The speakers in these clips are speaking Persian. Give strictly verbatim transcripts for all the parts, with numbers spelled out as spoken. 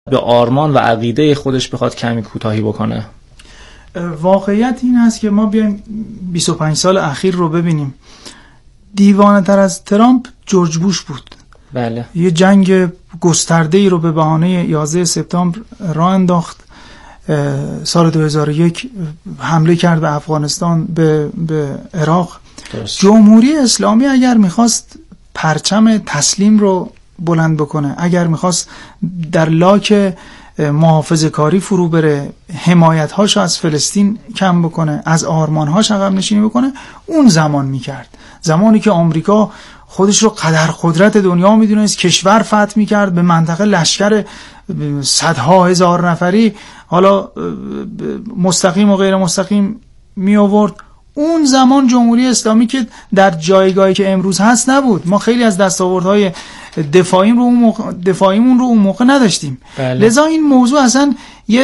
به آرمان و عقیده خودش بخواد کمی کوتاهی بکنه؟ واقعیت این است که ما بیایم بیست و پنج سال اخیر رو ببینیم. دیوانه تر از ترامپ جورج بوش بود. بله. یه جنگ گسترده ای رو به بهانه یازده سپتامبر راه انداخت. سال دو هزار و یک حمله کرد به افغانستان، به, به عراق. درست. جمهوری اسلامی اگر میخواست پرچم تسلیم رو بلند بکنه، اگر میخواست در لاک محافظه کاری فرو بره، حمایت هاشو از فلسطین کم بکنه، از آرمان هاش عقب نشینی بکنه، اون زمان میکرد. زمانی که آمریکا خودش رو قدر قدرت دنیا میدونست، کشور فتح میکرد، به منطقه لشکر صدها هزار نفری، حالا مستقیم و غیر مستقیم می آورد. اون زمان جمهوری اسلامی که در جایگاهی که امروز هست نبود. ما خیلی از دستاوردهای دفاعیم رو اون موقع دفاعیمون رو اون موقع نداشتیم. بله. لذا این موضوع اصلا یه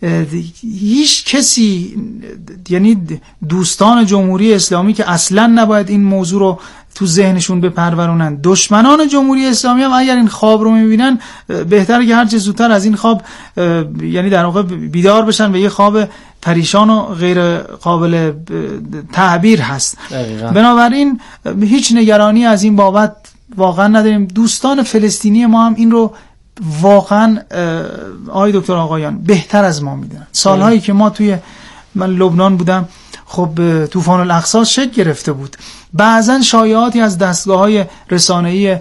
هیچ کسی، یعنی دوستان جمهوری اسلامی که اصلا نباید این موضوع رو تو ذهنشون بپرورونن، دشمنان جمهوری اسلامی هم اگر این خواب رو میبینن بهتره که هر چه زودتر از این خواب یعنی در واقع بیدار بشن و یه خواب پریشان و غیر قابل تعبیر هست. دقیقا. بنابراین هیچ نگرانی از این بابت واقعا نداریم. دوستان فلسطینی ما هم این رو واقعا آقای دکتر آقایان بهتر از ما میدونن. سالهایی که ما توی من لبنان بودم، خب طوفان الاقصی شکل گرفته بود. بعضن شایعاتی از دستگاه‌های رسانه‌ای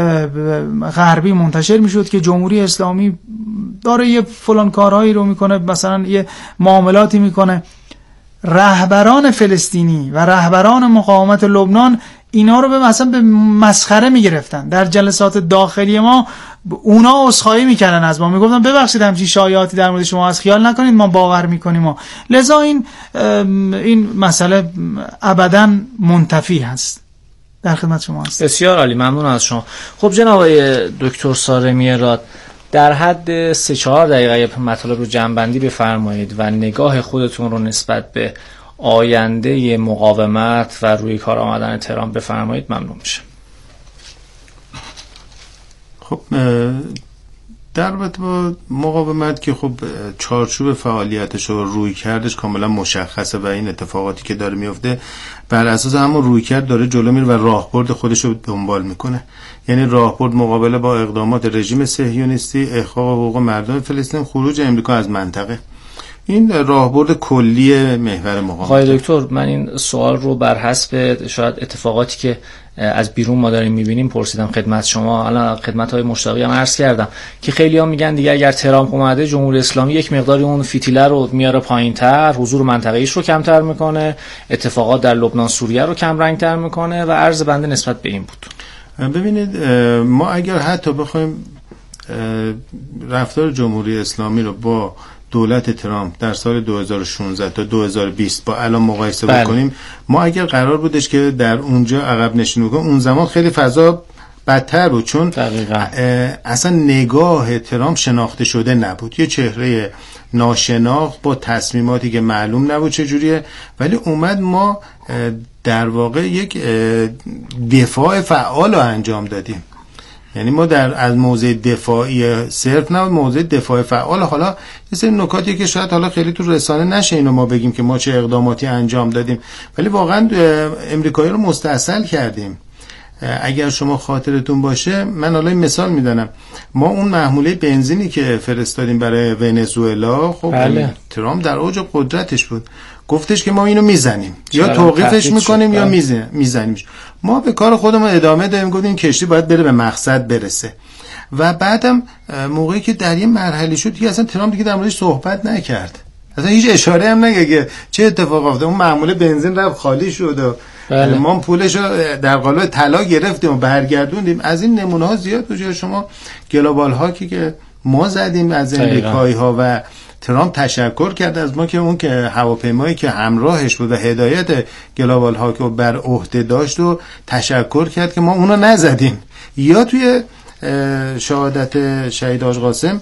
غربی منتشر میشد که جمهوری اسلامی داره یه فلان کارهایی رو میکنه، مثلا یه معاملاتی میکنه. رهبران فلسطینی و رهبران مقاومت لبنان اینا رو به مثلا به مسخره میگرفتن. در جلسات داخلی ما اونا عذرخواهی میکردن از ما، میگفتن ببخشید همچین شایعاتی در مورد شما از خیال نکنید، ما باور میکنیم. و لذا این این مسئله ابداً منتفی هست. در خدمت شما هست. بسیار عالی، ممنون از شما. خب جناب دکتر سارمی راد، در حد سه چهار دقیقه مطالب رو جمع‌بندی بفرمایید و نگاه خودتون رو نسبت به آینده مقاومت و روی کار آمدن ترامپ بفرمایید، ممنون میشه. خب در رابطه با مقاومت که خب چارچوب فعالیتش و روی کردش کاملا مشخصه و این اتفاقاتی که داره میفته بر اساس همون روی کرد داره جلو میره و راهبرد خودش رو دنبال میکنه. یعنی راهبرد مقابله با اقدامات رژیم صهیونیستی، احقاق حقوق مردم فلسطین، خروج امریکا از منطقه. این راهبرد کلی محور مقاومت. آقای دکتر، من این سوال رو بر حسب شاید اتفاقاتی که از بیرون ما داریم میبینیم پرسیدم خدمت شما. الان خدمت های مشتاقی هم عرض کردم که خیلی ها میگن دیگه اگر ترامپ اومده جمهوری اسلامی یک مقداری اون فتیله رو میاره پایین‌تر، حضور منطقه‌ایش رو کمتر میکنه، اتفاقات در لبنان سوریه رو کم رنگ‌تر میکنه و عرض بنده نسبت به این بود. ببینید ما اگر حتی بخوایم رفتار جمهوری اسلامی رو با دولت ترامپ در سال دو هزار و شانزده تا دو هزار و بیست با الان مقایسه بله. بکنیم، ما اگر قرار بودش که در اونجا عقب نشینی کنیم، اون زمان خیلی فضا بدتر بود، چون دقیقا. اصلا نگاه ترامپ شناخته شده نبود، یه چهره ناشناخت با تصمیماتی که معلوم نبود چجوریه، ولی اومد ما در واقع یک دفاع فعال رو انجام دادیم. یعنی ما در از موضع دفاعی صرف نه، موضع دفاع فعال. حالا یه سری نکاتی که شاید حالا خیلی تو رسانه نشه اینو ما بگیم که ما چه اقداماتی انجام دادیم، ولی واقعا امریکایی رو مستاصل کردیم. اگر شما خاطرتون باشه، من حالا مثال میدونم، ما اون محموله بنزینی که فرستادیم برای ونزوئلا، خب بله. ترامپ در اوج قدرتش بود، گفتش که ما اینو میزنیم، یا توقیفش میکنیم یا میزنیمش. ما به کار خودمون ادامه دادیم، گفتیم این کشتی باید بره به مقصد برسه. و بعدم موقعی که در یه مرحله شد دیگه اصلا ترامپ دیگه در موردش صحبت نکرد، اصلا هیچ اشاره هم نگه که چه اتفاق افتاد. اون محموله بنزین رفت خالی شد و بله. ما پولش رو در قالب طلا گرفتیم و برگردوندیم. از این نمونه ها زیاد بود. شما گلوبال ها که ما زدیم از امریکایی ها و ترامپ تشکر کرد از ما که اون که هواپیمایی که همراهش بود و هدایت گلوبال ها که بر عهده داشت و تشکر کرد که ما اونو نزدیم. یا توی شهادت شهید حاج قاسم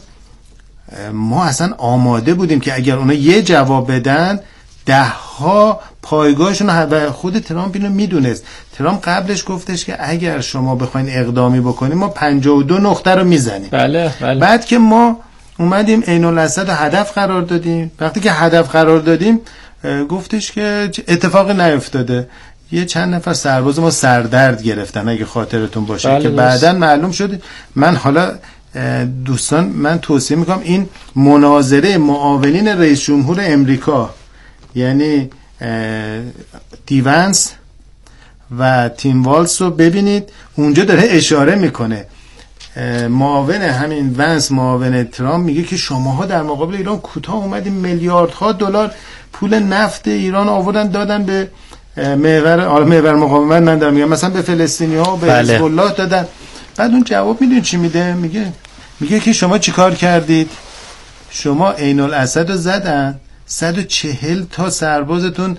ما اصلا آماده بودیم که اگر اونا یه جواب بدن ده ها پایگاهشون، و خود ترامپ اینو میدونست. ترامپ قبلش گفتش که اگر شما بخواین اقدامی بکنیم ما پنجاه و دو نقطه رو میزنیم. بله بله. بعد که ما اومدیم عین الاسد هدف قرار دادیم. وقتی که هدف قرار دادیم گفتش که اتفاقی نیفتاده، یه چند نفر سرباز ما سردرد گرفتن اگه خاطرتون باشه. بله که بعداً معلوم شد. من حالا دوستان من توصیه میکنم این مناظره معاونین رئیس جمهور امریکا یعنی دیونس و تیم والز رو ببینید، اونجا داره اشاره میکنه. معاون همین ونس معاون ترامپ میگه که شماها در مقابل ایران کوتاه اومدین، میلیاردها دلار پول نفت ایران آوردن دادن به محور آل محور مقاومت، من دارم میگم مثلا به فلسطینی‌ها و به حزب الله دادن. بعد اون جواب میدونید چی میده؟ میگه میگه که شما چیکار کردید؟ شما عین الاسد رو زدن، صد و چهل تا سربازتون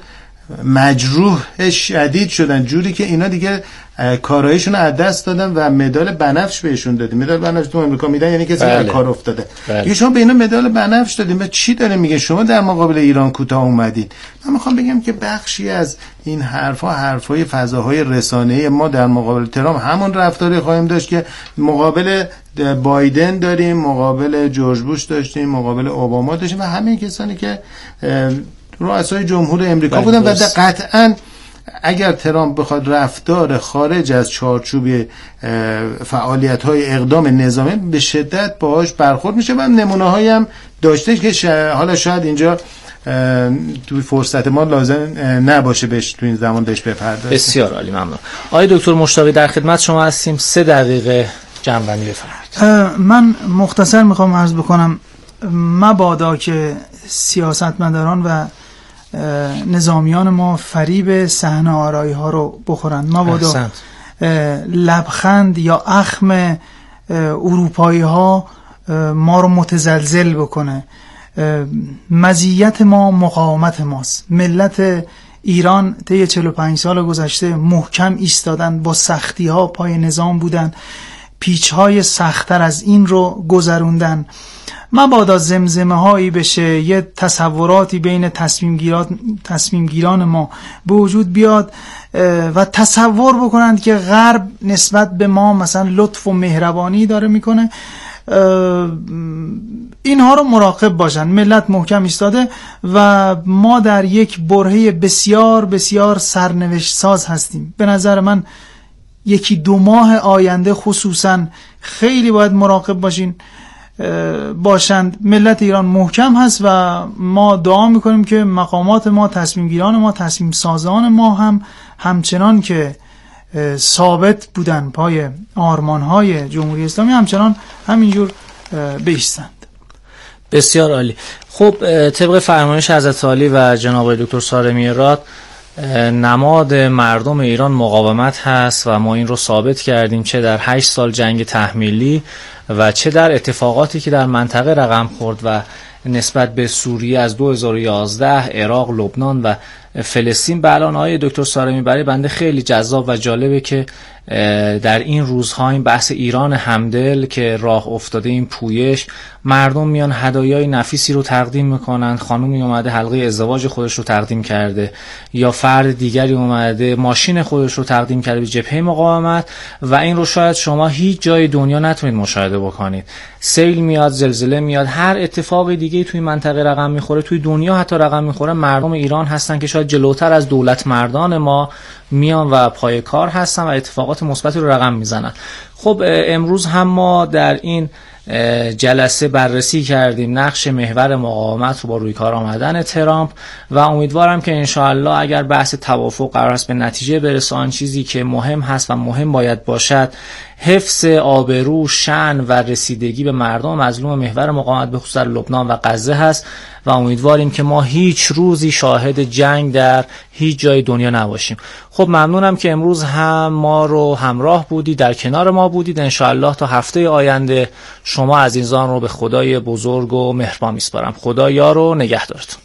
مجروح شدید شدن، جوری که اینا دیگه کارایشون رو از دست دادن و مدال بنفش بهشون دادیم. مدال بنفش تو امریکا میدن یعنی کسی بله. کار افتاده. بله. شما به اینا مدال بنفش دادیم. به چی داره میگه؟ شما در مقابل ایران کوتاه اومدین. من میخوام بگم که بخشی از این حرفا حرفای فضاهای رسانه‌ای ما در مقابل ترامپ همون رفتاری خواهیم داشت که مقابل بایدن داریم، مقابل جورج بوش داشتیم، مقابل اوباما داشتیم و همه کسانی که رؤسای جمهور امریکا بودن. و قطعاً اگر ترامپ بخواد رفتار خارج از چارچوب فعالیت‌های اقدام نظامی به شدت باهاش برخورد میشه و نمونه هایی هم داشته که شا... حالا شاید اینجا توی فرصت ما لازم نباشه بهش تو این زمان بهش بپردازیم. بسیار عالی، ممنون. آقای دکتر مشتاقی در خدمت شما هستیم. سه دقیقه جنبندی بفرمایید. من مختصر میخوام عرض بکنم مبادا که سیاستمداران و نظامیان ما فریب صحنه آرایی ها رو بخورند، مبادا لبخند یا اخم اروپایی ها ما رو متزلزل بکنه. مزیت ما مقاومت ماست. ملت ایران طی چهل و پنج سال گذشته محکم ایستادن، با سختی ها پای نظام بودن، پیچ های سخت‌تر از این رو گذروندن. مبادا زمزمه هایی بشه، یه تصوراتی بین تصمیم گیران تصمیم گیران ما به وجود بیاد و تصور بکنند که غرب نسبت به ما مثلا لطف و مهربانی داره میکنه. اینها رو مراقب باشن. ملت محکم ایستاده و ما در یک برهه بسیار بسیار سرنوشت ساز هستیم. به نظر من یکی دو ماه آینده خصوصا خیلی باید مراقب باشین باشند. ملت ایران محکم هست و ما دعا میکنیم که مقامات ما، تصمیم گیران ما، تصمیم سازان ما هم همچنان که ثابت بودن پای آرمانهای جمهوری اسلامی همچنان همینجور بایستند. بسیار عالی. خب طبق فرمایش حضرت عالی و جناب دکتر سارمی راد، نماد مردم ایران مقاومت هست و ما این رو ثابت کردیم، چه در هشت سال جنگ تحمیلی و چه در اتفاقاتی که در منطقه رقم خورد و نسبت به سوریه از دو هزار و یازده، عراق، لبنان و فلسطین. به الان آقای دکتر سارمی، برای بنده خیلی جذاب و جالبه که در این روزها این بحث ایران همدل که راه افتاده، این پویش، مردم میان هدایای نفیسی رو تقدیم میکنن. خانومی اومده حلقه ازدواج خودش رو تقدیم کرده یا فرد دیگری اومده ماشین خودش رو تقدیم کرده به جبهه مقاومت و این رو شاید شما هیچ جای دنیا نتونید مشاهده بکنید. سیل میاد، زلزله میاد، هر اتفاق دیگه توی منطقه رقم میخوره، توی دنیا حتی رقم میخوره، مردم ایران هستن که شاید جلوتر از دولت مردان ما میان و پای کار هستن و اتفاقات مثبتی رو رقم میزنن. خب امروز هم ما در این جلسه بررسی کردیم نقش محور مقاومت رو با روی کار آمدن ترامپ و امیدوارم که انشاءالله اگر بحث توافق قرار است به نتیجه برسه، آن چیزی که مهم هست و مهم باید باشد حفظ آبرو، شأن و رسیدگی به مردم مظلوم محور مقاومت به خصوص در لبنان و غزه هست و امیدواریم که ما هیچ روزی شاهد جنگ در هیچ جای دنیا نباشیم. خب ممنونم که امروز هم ما رو همراه بودید، در کنار ما بودید. انشاءالله تا هفته آینده شما عزیزان رو به خدای بزرگ و مهربان میسپارم. خدا یار و نگهدارتون.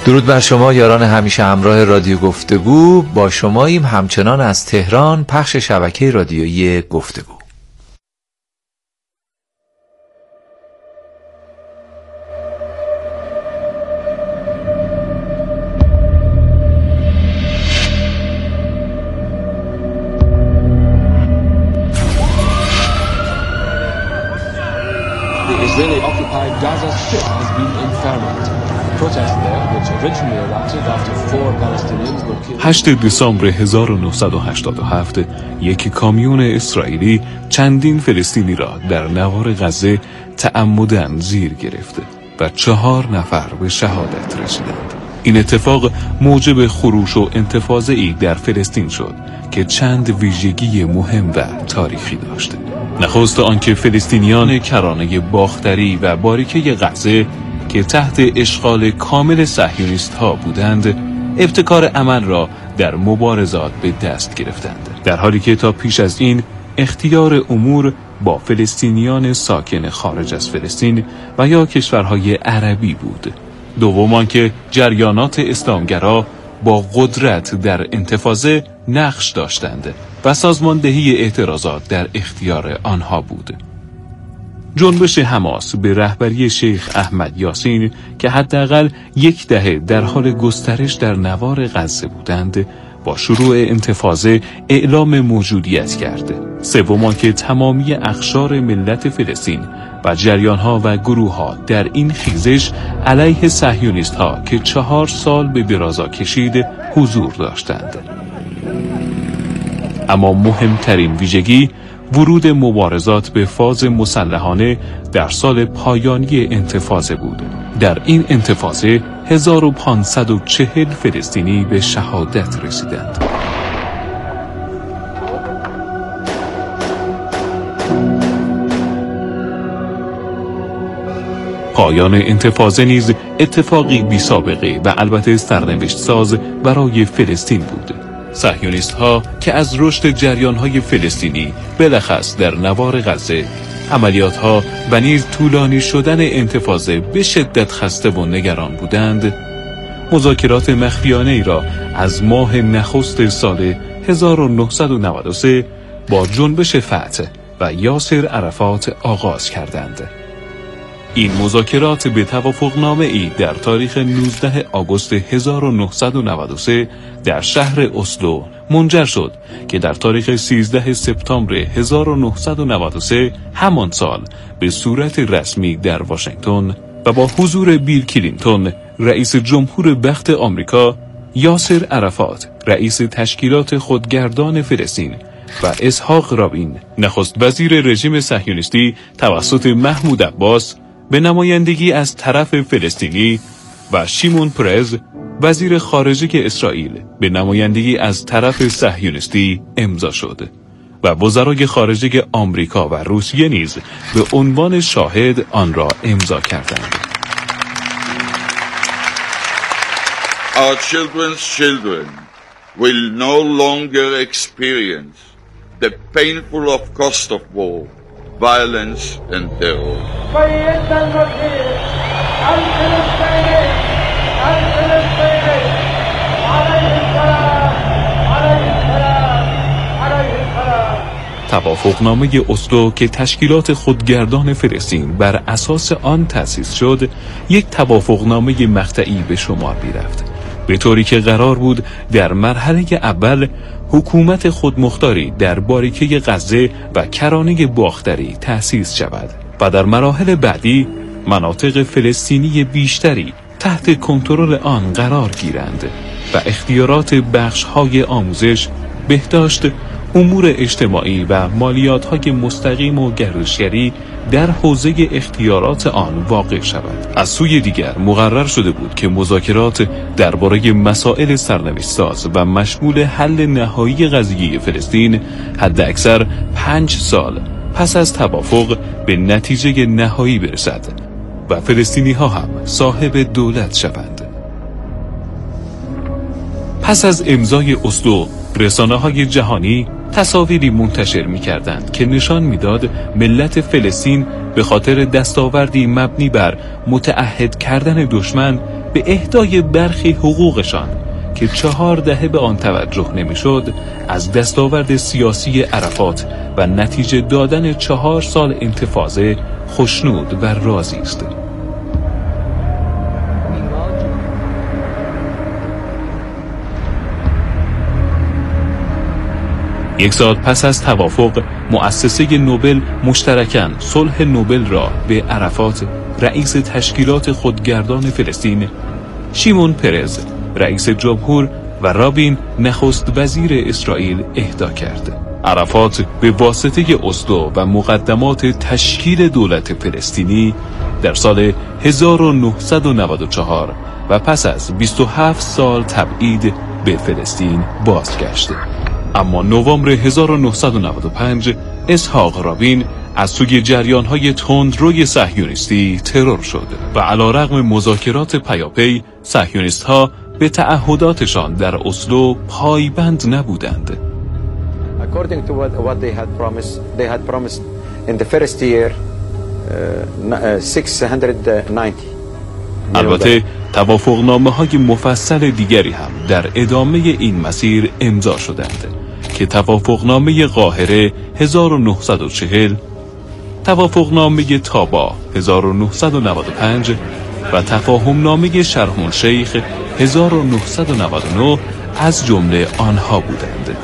درود بر شما یاران همیشه همراه رادیو گفتگو. با شماییم همچنان از تهران، پخش شبکه رادیویی گفتگو. The Israeli-occupied Gaza Strip has been impermanent. Protests there, which originally erupted after four Palestinians were killed. هشتم دسامبر هزار و نهصد و هشتاد و هفت یک کامیون اسرائیلی چندین فلسطینی را در نوار غزه تعمداً زیر گرفته و چهار نفر به شهادت رسیدند. این اتفاق موجب خروش و انتفاضه‌ای در فلسطین شد که چند ویژگی مهم و تاریخی داشت. نخست آنکه فلسطینیان کرانه باختری و باریکه غزه که تحت اشغال کامل صهیونیست ها بودند، ابتکار عمل را در مبارزات به دست گرفتند، در حالی که تا پیش از این اختیار امور با فلسطینیان ساکن خارج از فلسطین و یا کشورهای عربی بود. دوم آنکه جریانات اسلامگرا با قدرت در انتفاضه نقش داشتند و سازماندهی اعتراضات در اختیار آنها بود. جنبش حماس به رهبری شیخ احمد یاسین که حداقل یک دهه در حال گسترش در نوار غزه بودند، با شروع انتفاضه اعلام موجودیت کرد. سوم آنکه تمامی اقشار ملت فلسطین و جریانها و گروهها در این خیزش علیه صهیونیست‌ها که چهار سال به درازا کشید حضور داشتند. اما مهمترین ویژگی ورود مبارزات به فاز مسلحانه در سال پایانی انتفاضه بود. در این انتفاضه هزار و پانصد و چهل فلسطینی به شهادت رسیدند. پایان انتفاضه نیز اتفاقی بی سابقه و البته سرنوشت ساز برای فلسطین بود. صهیونیست ها که از رشد جریان های فلسطینی بلخص در نوار غزه، عملیات ها و نیز طولانی شدن انتفاضه به شدت خسته و نگران بودند، مذاکرات مخفیانه ای را از ماه نخست سال هزار و نهصد و نود و سه با جنبش فتح و یاسر عرفات آغاز کردند. این مذاکرات به توافقنامه ای در تاریخ نوزدهم آگوست هزار و نهصد و نود و سه در شهر اسلو منجر شد که در تاریخ سیزدهم سپتامبر هزار و نهصد و نود و سه همان سال به صورت رسمی در واشنگتن و با حضور بیل کلینتون رئیس جمهور بخت آمریکا، یاسر عرفات رئیس تشکیلات خودگردان فلسطین و اسحاق رابین نخست وزیر رژیم صهیونیستی توسط محمود عباس به نمایندگی از طرف فلسطینی و شیمون پرز وزیر خارجه اسرائیل به نمایندگی از طرف صهیونیستی امضا شد و وزرای خارجه آمریکا و روسیه نیز به عنوان شاهد آن را امضا کردند. Our children's children will no longer experience the painful of cost of war, violence and terror. توافقنامه اسلو که تشکیلات خودگردان فلسطین بر اساس آن تأسیس شد، یک توافقنامه مقطعی به شمار می‌رفت، به طوری که قرار بود در مرحله اول حکومت خودمختاری در باریکه غزه و کرانه باختری تأسیس شود و در مراحل بعدی مناطق فلسطینی بیشتری تحت کنترل آن قرار گیرند و اختیارات بخش‌های آموزش، بهداشت، امور اجتماعی و مالیات‌های مستقیم و گردشگری در حوزه اختیارات آن واقع شود. از سوی دیگر مقرر شده بود که مذاکرات درباره مسائل سرنوشت‌ساز و مشمول حل نهایی قضیه فلسطین حداکثر پنج سال پس از توافق به نتیجه نهایی برسد و فلسطینی‌ها هم صاحب دولت شوند. پس از امضای اسلو، رسانه‌های جهانی تصاویری منتشر می‌کردند که نشان می‌داد ملت فلسطین به خاطر دستاوردی مبنی بر متعهد کردن دشمن به اهدای برخی حقوقشان که چهار دهه به آن توجه نمی‌شد، از دستاورد سیاسی عرفات و نتیجه دادن چهار سال انتفاضه خوشنود و راضی است. یک سال پس از توافق، مؤسسه نوبل مشترکاً صلح نوبل را به عرفات رئیس تشکیلات خودگردان فلسطین، شیمون پرز رئیس جمهور و رابین نخست وزیر اسرائیل اهدا کرد. عرفات به واسطه اسلو و مقدمات تشکیل دولت فلسطینی در سال هزار و نهصد و نود و چهار و پس از بیست و هفت سال تبعید به فلسطین بازگشت. اما نوامبر هزار و نهصد و نود و پنج اسحاق رابین از سوی جریان‌های تندروی صهیونیستی ترور شد و علیرغم مذاکرات پیاپی، صهیونیست‌ها به تعهداتشان در اسلو پایبند نبودند. According to what, what they had promised, they had promised in the first year uh, six hundred ninety. البته توافقنامه‌های مفصل دیگری هم در ادامه این مسیر امضا شدند که توافقنامه قاهره هزار و نهصد و چهل، توافقنامه تابا هزار و نهصد و نود و پنج و تفاهمنامه شرم الشیخ هزار و نهصد و نود و نه از جمله آنها بودند.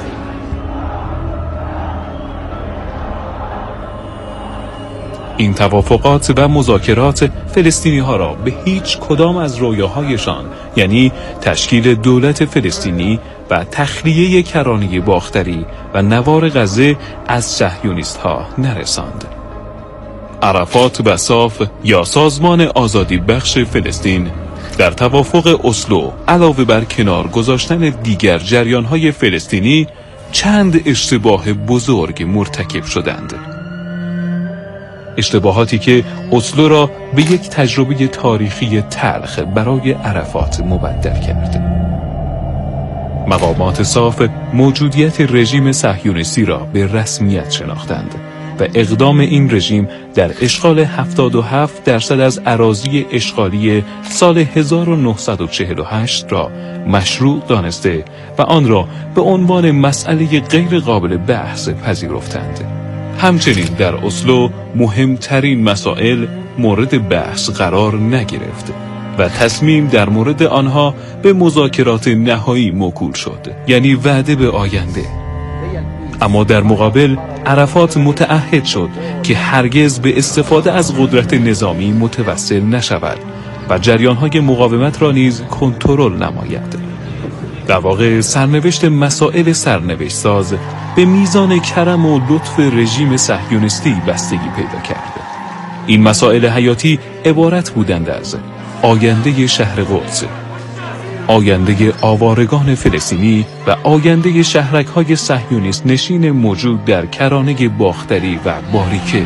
این توافقات و مذاکرات فلسطینی ها را به هیچ کدام از رویاهایشان، یعنی تشکیل دولت فلسطینی و تخلیه کرانه باختری و نوار غزه از صهیونیست ها نرساند. عرفات و صاف یا سازمان آزادی بخش فلسطین در توافق اسلو علاوه بر کنار گذاشتن دیگر جریان‌های فلسطینی چند اشتباه بزرگ مرتکب شدند. اشتباهاتی که اسلو را به یک تجربه تاریخی تلخ برای عرفات مبدل کرد. مقامات صاف موجودیت رژیم صهیونیستی را به رسمیت شناختند و اقدام این رژیم در اشغال هفتاد و هفت درصد از اراضی اشغالی سال هزار و نهصد و چهل و هشت را مشروع دانسته و آن را به عنوان مسئله غیر قابل بحث پذیرفتند. همچنین در اسلو مهمترین مسائل مورد بحث قرار نگرفت و تصمیم در مورد آنها به مذاکرات نهایی موکول شد، یعنی وعده به آینده. اما در مقابل عرفات متعهد شد که هرگز به استفاده از قدرت نظامی متوسل نشود و جریان‌های مقاومت را نیز کنترل نماید. در واقع سرنوشت مسائل سرنوشت ساز به میزان کرم و لطف رژیم صهیونیستی بستگی پیدا کرد. این مسائل حیاتی عبارت بودند از آینده شهر قدس، آینده آوارگان فلسطینی و آینده شهرک‌های صهیونیست نشین موجود در کرانه باختری و باریکه.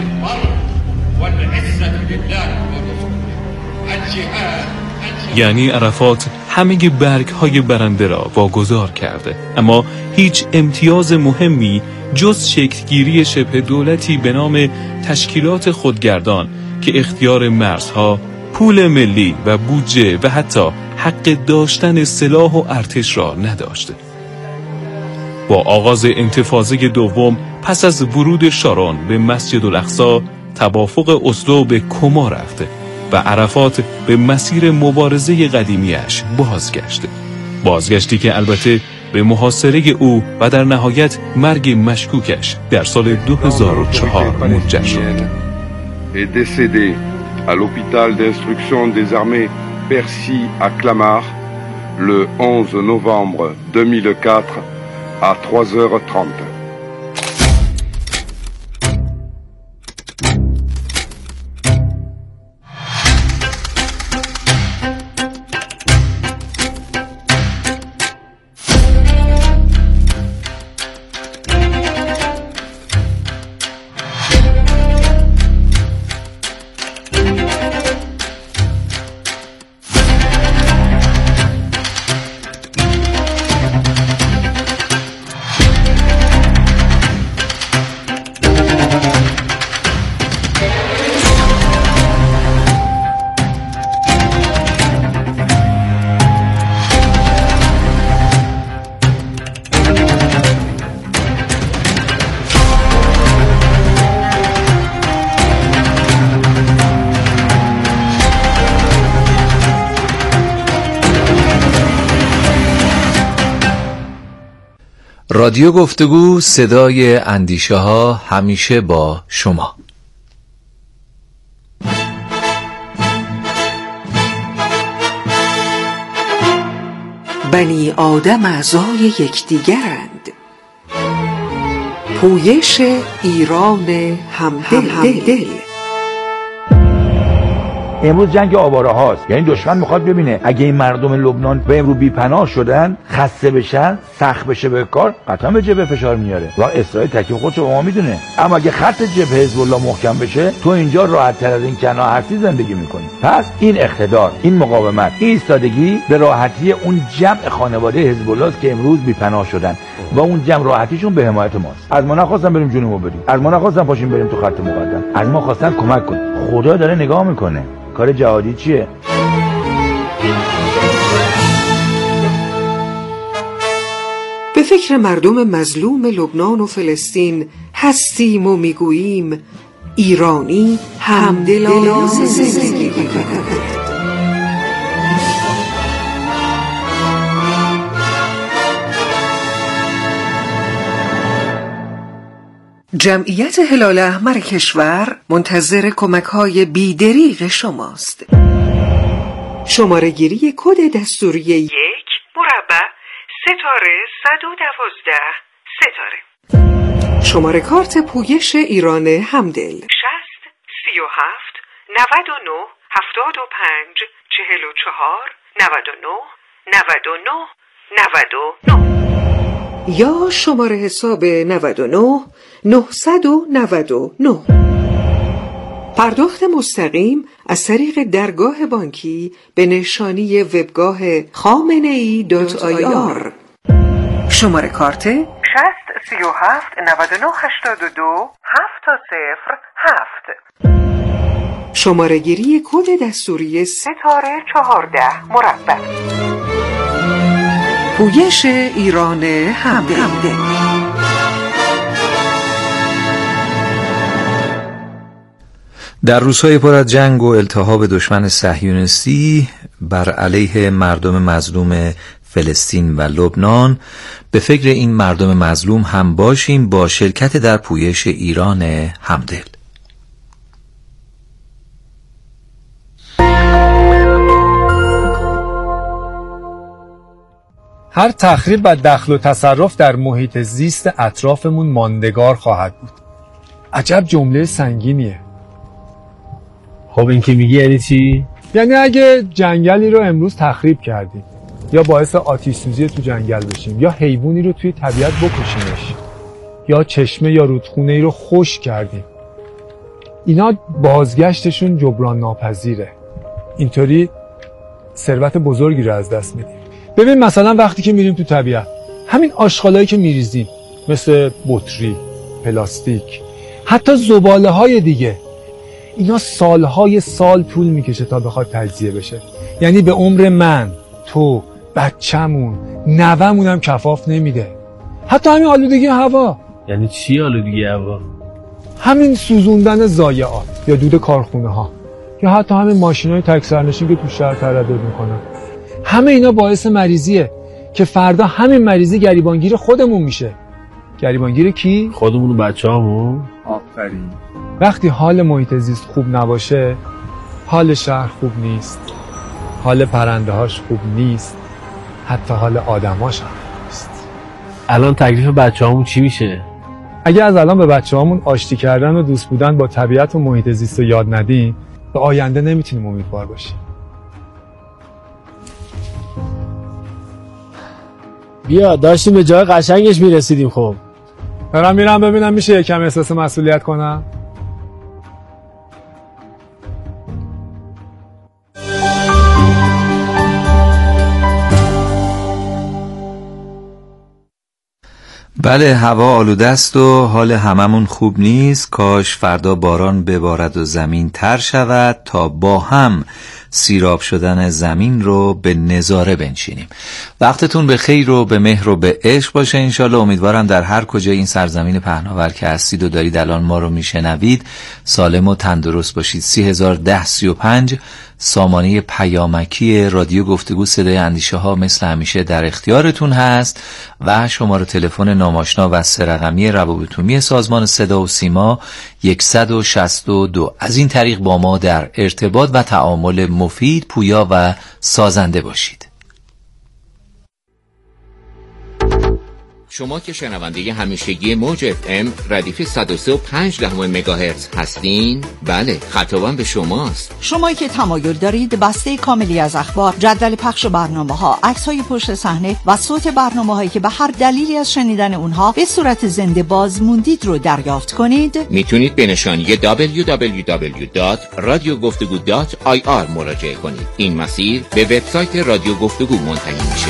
یعنی عرفات همه برگ‌های برنده را واگذار کرده، اما هیچ امتیاز مهمی جز شکل‌گیری شبه دولتی به نام تشکیلات خودگردان که اختیار مرزها، پول ملی و بودجه و حتی حق داشتن سلاح و ارتش را نداشت. با آغاز انتفاضه دوم پس از ورود شارون به مسجد الاقصی، توافق اسلو به کما رفت و عرفات به مسیر مبارزه قدیمیش بازگشت. بازگشتی که البته به محاصره او و در نهایت مرگ مشکوکش در سال دو هزار و چهار منجر شد. est décédé à l'hôpital d'instruction des armées Percy à Clamart le onze novembre deux mille quatre à trois heures trente. رادیو گفتگو، صدای اندیشه ها، همیشه با شما. بنی آدم اعضای یکدیگرند. پویش ایران همدل. امروز جنگ آواره هاست، یعنی دشمن میخواد ببینه اگه این مردم لبنان به امروز بی‌پناه شدن، خسته بشن، سخت بشه به کار، قطعا به جبهه فشار میاره و اسرائیل تکلیف خودش رو ما میدونه. اما اگه خط جبهه حزب الله محکم بشه، تو اینجا راحت تر از این کنار هستی زندگی میکنی. پس این اقتدار، این مقاومت، این ایستادگی به راحتی اون جمع خانواده حزب الله است که امروز بی‌پناه شدن و اون جمع راحتیشون به حمایت ماست. از ما نخواستن بریم جنوبو بریم، از ما نخواستن پاشیم بریم تو خط مقدم، از ما خواستن کمک کنیم. خدا داره نگاه میکنه. کار جهادی چیه؟ به فکر مردم مظلوم لبنان و فلسطین هستیم و میگوییم ایرانی همدلانه زندگی کند. جمعیت هلال احمر کشور منتظر کمک‌های بی‌دریغ شماست. شماره گیری کد دستوری یک مربع ستاره صد و دوازده ستاره. شماره کارت پویش ایران همدل شصت سی و هفت نود و نه هفتاد و پنج چهل و چهار نود و نه نود و نه نود و نه یا شماره حساب نود و نه نهصد و نود و نه. پرداخت مستقیم از طریق درگاه بانکی به نشانی وبگاه خامنه‌ای دات آی آر. شماره کارت شصت سی و هفت نود و نه هشتاد و دو هفت صفر هفت. شماره گیری کد دستوری ستاره چهارده مربع. پویش ایران همدل. در روزهای پر از جنگ و التهاب دشمن صهیونیستی بر علیه مردم مظلوم فلسطین و لبنان، به فکر این مردم مظلوم هم باشیم با شرکت در پویش ایران همدل. هر تخریب و دخل و تصرف در محیط زیست اطرافمون ماندگار خواهد بود. عجب جمله سنگینیه. خب این که میگی یعنی چی؟ یعنی اگه جنگلی رو امروز تخریب کردیم یا باعث آتش سوزی تو جنگل بشیم یا حیوانی رو توی طبیعت بکشیمش یا چشمه یا رودخونه‌ای رو خشک کردیم، اینا بازگشتشون جبران ناپذیره. اینطوری ثروت بزرگی رو از دست میدیم. ببین مثلا وقتی که میریم تو طبیعت، همین آشغالایی که میریزیم مثل بطری، پلاستیک، حتی زباله‌های دیگه، اینا سالهای سال طول میکشه تا بخواد تجزیه بشه. یعنی به عمر من، تو، بچه‌مون، نوه‌مون هم کفاف نمیده. حتی همین آلودگی هوا. یعنی چی آلودگی هوا؟ همین سوزوندن ضایعات یا دود کارخونه ها یا حتی همین ماشینای تک سرنشین که تو شهر تردد میکنن، همه اینا باعث مریضیه که فردا همین مریضی گریبانگیر خودمون میشه. گریبانگیر کی؟ خودمون و بچه‌هامون. آفرین. وقتی حال محیط زیست خوب نباشه، حال شهر خوب نیست، حال پرنده‌هاش خوب نیست، حتی حال آدم‌هاش هم نیست. الان تکلیف بچه‌هامون چی میشه؟ اگه از الان به بچه‌هامون آشتی کردن و دوست بودن با طبیعت و محیط زیست رو یاد ندیم، به آینده نمیتونیم امیدوار باشیم. بیا داشتیم به جای قشنگش میرسیدیم. خب دارم میرم ببینم میشه یکم احساس مسئولیت کنم. بله، هوا آلوده است و حال هممون خوب نیست. کاش فردا باران ببارد و زمین تر شود تا با هم سیراب شدن زمین رو به نظاره بنشینیم. وقتتون به خیر و به مهر و به عشق باشه انشالله. امیدوارم در هر کجای این سرزمین پهناور که هستید و دارید الان ما رو میشنوید سالم و تندرست باشید. سی هزار ده سی و پنج سامانه پیامکی رادیو گفتگو صدای اندیشه ها مثل همیشه در اختیارتون هست و شماره تلفن ناماشنا و سه رقمی روابط عمومی سازمان صدا و سیما صد و شصت و دو. از این طریق با ما در ارتباط و تعامل مفید، پویا و سازنده باشید. شما که شنونده همیشگی موج اف ام ردیف صد و سه و پنج دهم مگاهرتز هستین، بله خطابم به شماست. شما که تمایل دارید بسته کاملی از اخبار، جدول پخش برنامه‌ها، عکس‌های پشت صحنه و صوت برنامه‌هایی که به هر دلیلی از شنیدن اونها به صورت زنده باز موندید رو دریافت کنید، میتونید به نشانی دبلیو دبلیو دبلیو دات رادیو گفتگو دات آی آر مراجعه کنید. این مسیر به وبسایت رادیو گفتگو منتهی میشه.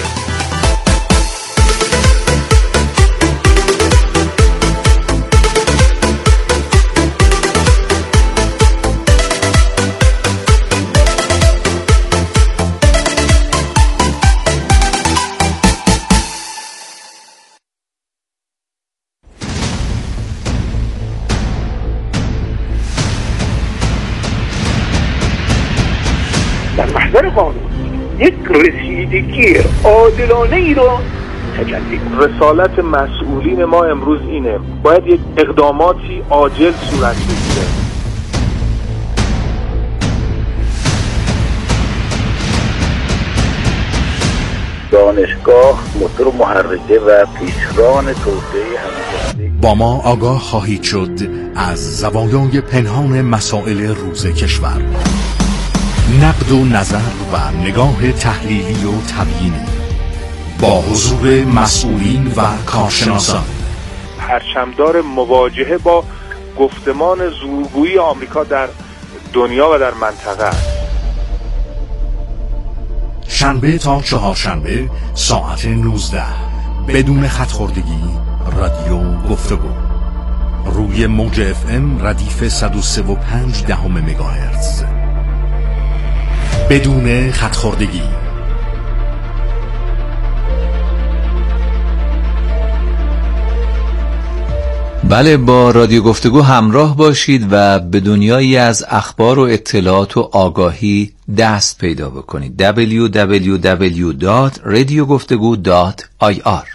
محضر قانون یک رسیدگی عادلانه ای رو تجلی کنه. رسالت مسئولین ما امروز اینه، باید یک اقداماتی عاجل صورت بگیره. دانشگاه موتور محرکه و پیشران توسعه همگانی. با ما آگاه خواهید شد از زوایای پنهان مسائل روز کشور، نقد و نظر و نگاه تحلیلی و تبیینی با حضور مسئولین و کارشناسان. پرچمدار مواجهه با گفتمان زورگویی آمریکا در دنیا و در منطقه است. شنبه تا چهارشنبه ساعت نوزده بدون خط خوردگی رادیو گفتگو روی موج اف ام ردیف صد و سه و پنج دهم مگاهرتز بدون خط خوردگی. بله، با رادیو گفتگو همراه باشید و به دنیایی از اخبار و اطلاعات و آگاهی دست پیدا بکنید. دبلیو دبلیو دبلیو دات رادیو گفتگو دات آی آر